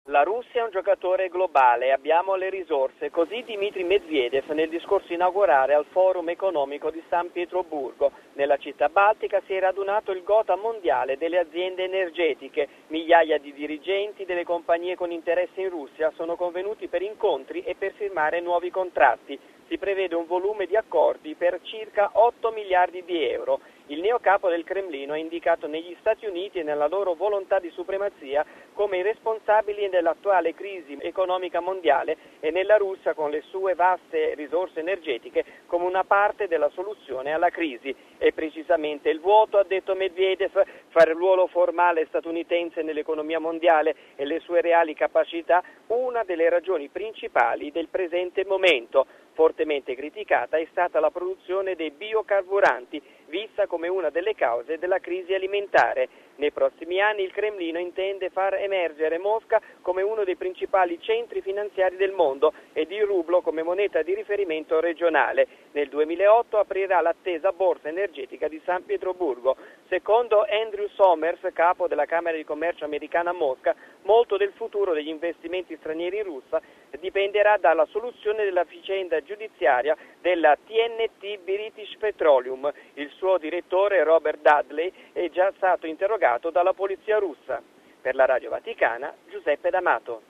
La Russia è un giocatore globale, abbiamo le risorse, così Dmitry Medvedev nel discorso inaugurale al Forum economico di San Pietroburgo. Nella città baltica si è radunato il Gotha mondiale delle aziende energetiche. Migliaia di dirigenti delle compagnie con interesse in Russia sono convenuti per incontri e per firmare nuovi contratti. Si prevede un volume di accordi per circa 8 miliardi di euro. Il neocapo del Cremlino ha indicato negli Stati Uniti e nella loro volontà di supremazia come i responsabili dell'attuale crisi economica mondiale e nella Russia con le sue vaste risorse energetiche come una parte della soluzione alla crisi. E precisamente il vuoto, ha detto Medvedev, fra il ruolo formale statunitense nell'economia mondiale e le sue reali capacità, una delle ragioni principali del presente momento. Fortemente criticata è stata la produzione dei biocarburanti, vista come una delle cause della crisi alimentare. Nei prossimi anni il Cremlino intende far emergere Mosca come uno dei principali centri finanziari del mondo ed il rublo come moneta di riferimento regionale. Nel 2008 aprirà l'attesa borsa energetica di San Pietroburgo. Secondo Andrew Somers, capo della Camera di Commercio americana a Mosca, molto del futuro degli investimenti stranieri in Russia dipenderà dalla soluzione della vicenda giudiziaria della TNT British Petroleum. Il suo direttore Robert Dudley è già stato interrogato dalla polizia russa. Per la Radio Vaticana, Giuseppe D'Amato.